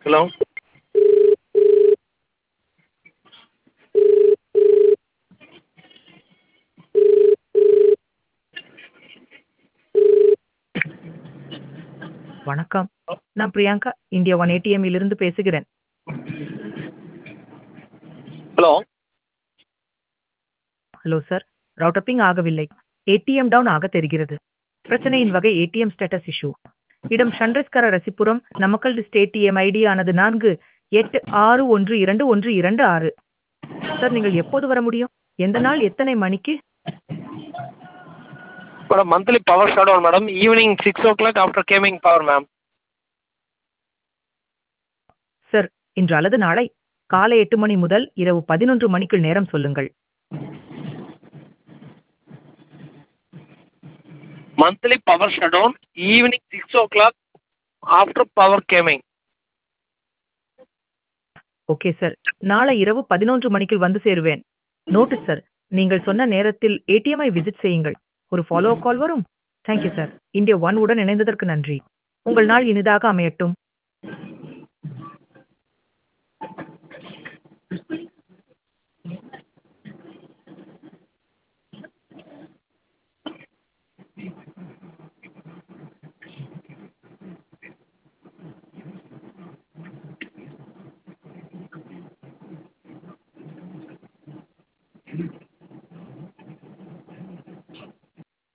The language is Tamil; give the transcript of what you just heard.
Hello? வணக்கம். நான் பிரியங்கா இந்தியா ஒன் ஏடிஎம் இலிருந்து பேசுகிறேன். Hello? Hello sir. Router ping ஆகவில்லை. ஏடிஎம் டவுன் ஆக தெரிகிறது. பிரச்சனையின் வகை ஏடிஎம் ஸ்டேட்டஸ் இஷ்யூ. இடம் சந்திரஸ்கர ரசிபுரம் நமக்கல் டிஸ்ட் ஏடிஎம் ஐடி ஆனது 48612126. சார் நீங்கள் எப்போது வர முடியும்? எந்த நாள் எத்தனை மணிக்கு? Madam, monthly power shutdown, madam. Evening 6 o'clock after coming power, ma'am. Sir இன்று அல்லது நாளை காலை 8 மணி முதல் இரவு 11 மணிக்குள் நேரம் சொல்லுங்கள். Monthly power shutdown, evening 6 o'clock after power coming. Okay sir. நாளை இரவு 11 மணிக்குள் வந்து சேருவேன். Notice sir. நீங்கள் சொன்ன நேரத்தில் ஏடிஎம்ஐ விசிட் செய்யுங்கள். ஒரு ஃபாலோ கால் வரும். Thank you sir. இந்தியா ஒன் உடன் இணைந்ததற்கு நன்றி. உங்கள் நாள் இனிதாக அமையட்டும்.